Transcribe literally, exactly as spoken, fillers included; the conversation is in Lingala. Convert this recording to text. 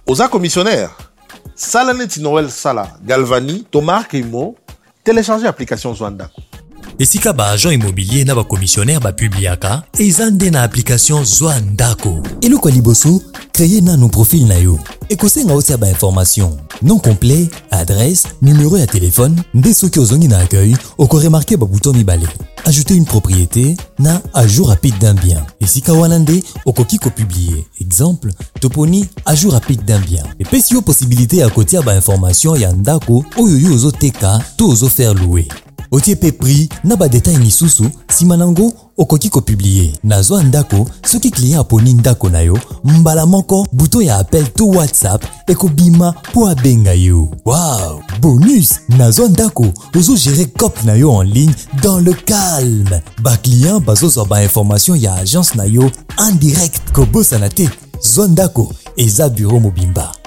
Oza commissionnaire. Salanet Noël Sala, Galvani, Thomas Kimo, télécharger l'application Zwandako. Et si ka ba agent immobilier na ba commissionnaire ba publiaka, ezande na application Zwandako. Et le quoi liboso, créer na nos profils na yo. Et kosenga nga aussi ba information. Nom complet, adresse, numéro de téléphone, des ceux qui ont na accueil, ou qu'on remarqué ba bouton mi balé. Ajouter une propriété, na ajout rapide d'un bien. Et si ka wanande, au koki ko publier. Exemple, toponi, ajout rapide d'un bien. Et puis si yo possibilité à côté ba information yandako, ou yo yo ozo teka, to ozo faire louer. Otie pe prix, na ba détail ni susu, si manango, okoki ko publier. Na Zwandako, ce qui client aponi ndako na yo, mbala moko, bouton ya appel to WhatsApp, eko bima po abenga yo. Wow! Bonus! Na Zwandako, ozo gérer cop na yo en ligne dans le calme. Ba client bazo so ba information ya agence na yo en direct. Kobo sanate, Zwandako, eza bureau mobimba.